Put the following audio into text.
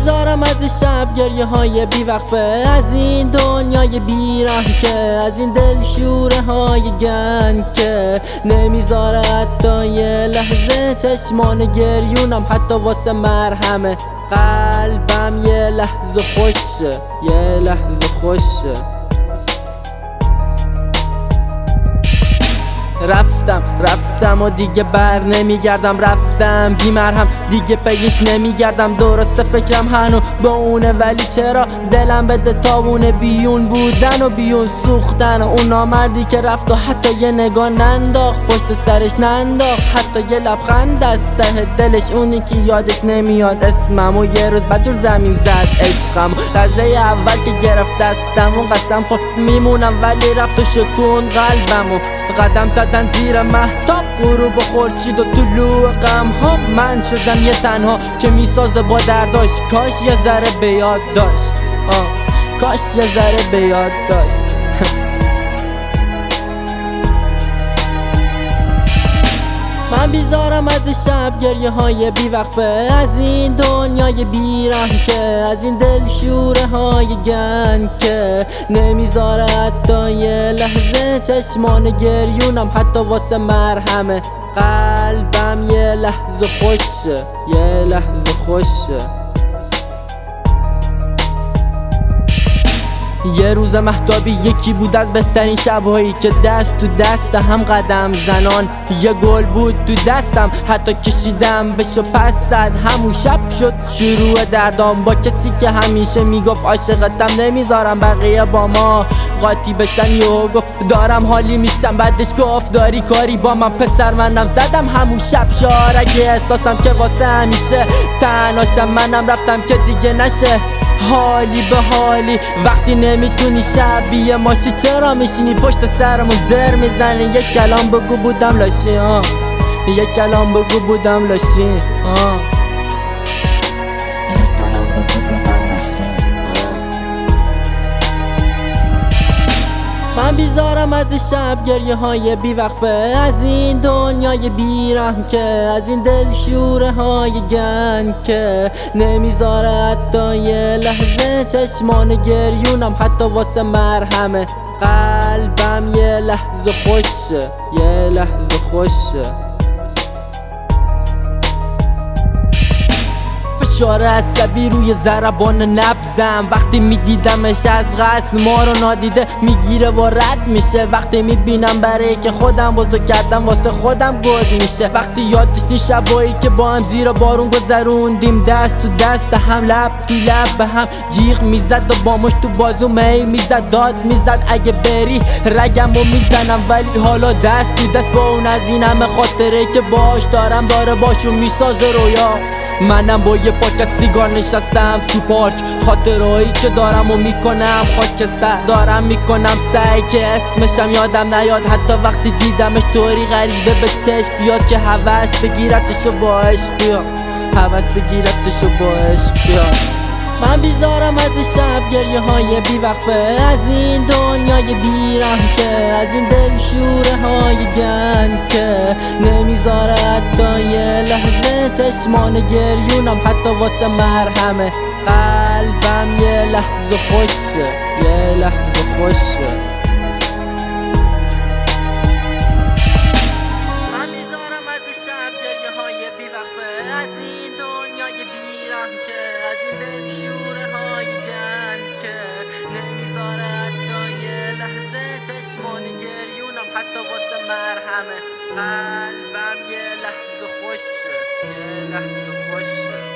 بیزارم از این شب گریه های بیوقفه، از این دنیای بیرحم که، از این دلشوره های گنگ که نمیذاره حتی یه لحظه چشمان گریونم حتی واسه مرهمه. قلبم یه لحظه خوشه، یه لحظه خوشه. رفتم و دیگه بر نمیگردم، رفتم بیمرهم دیگه پیش نمیگردم. درسته فکرم هنو با اونه ولی چرا دلم بده تاونه بیون بودن و بیون سوختن. و اون نامردی که رفت و حتی یه نگاه ننداخت پشت سرش ننداخت، حتی یه لبخند از ته دلش، اونی که یادش نمیاد اسمم. و یه روز بعد جور زمین زد عشقم، لحظه اول که گرفت دستم و قسم خود میمونم ولی رفت و شکون قلبم. و قدم زدن زیر مهتاب غروب و خورشید و طلوع غم ها، من شدم یه تنها که میسازه با درداش. کاش یه ذره به یاد داشت، کاش یه ذره به یاد داشت. من بیزارم از این شب گریه های بیوقفه، از این دنیای بیرحم که، از این دلشوره های گنگ که نمیذاره حتی یه لحظه چشمان گریونم حتی واسه مرهمه. قلبم یه لحظه خوشه، یه لحظه خوشه. یه روز مهتابی یکی بود از بهترین شبهایی که دست تو دست هم قدم زنان. یه گل بود تو دستم حتی کشیدم بشو پس صد، همون شب شد شروع دردام با کسی که همیشه میگفت عاشقتم نمیذارم بقیه با ما قاطی بشن. یهو گفت دارم حالی میشم، بعدش گفت داری کاری با من پسر. منم زدم همون شب شارگی احساسم که واسه همیشه تنهاشم. منم رفتم که دیگه نشه حالی به حالی وقتی نمیتونی شبیه ماشی. چرا میشینی پشت سرمون زر میزنی؟ یک کلام بگو بودم لاشی، یک کلام بگو بودم لاشی. من بیزارم از این شب گریه های بیوقفه، از این دنیای بیرحم که، از این دلشوره های گنگ که نمیذاره حتی یه لحظه چشمان گریونم حتی واسه مرهمه. قلبم یه لحظه خوشه، یه لحظه خوشه. فشار عصبی روی ضربان نبضم، وقتی میدیدمش از قصد ما رو نادیده میگیره و رد میشه. وقتی میبینم برای که خودم بزرگ کردم واسه خودم گرد میشه. وقتی یاد داشتیم شبایی که با هم زیر بارون گذروندیم، دست تو دست هم لب تو لب به هم جیغ میزد و با مشت تو بازو می میزد داد میزد اگه بری رگمو میزنم. ولی حالا دست تو دست با اون از این همه خاطره که باش دارم داره باشون میسازه رویا. منم با یه پاکت سیگار نشستم تو پارک، خاطرهایی که دارم و میکنم خاکستر دارم میکنم سعی که اسمشم یادم نیاد. حتی وقتی دیدمش طوری غریبه به چشم بیاد که هوس بگیرتشو با عشق بیاد، هوس بگیرتشو با عشق بیاد. من بیزارم از این شب گریه های بیوقفه، از این دنیای بیرحم که، از این دلشوره های گنگ که نمیذاره حتی یه لحظه چشمان گریونم حتی واسه مرهمه. قلبم یه لحظه خوشه، یه لحظه خوشه. من بیزارم از این شب گریه های بیوقفه، از این دنیای بیرحم که، از این دلشوره های گنگ که نمیذاره حتی یه لحظه چشمان گریونم حتی واسه مرهمه. قلبم یه لحظه خوشه، یه لحظه خوشه.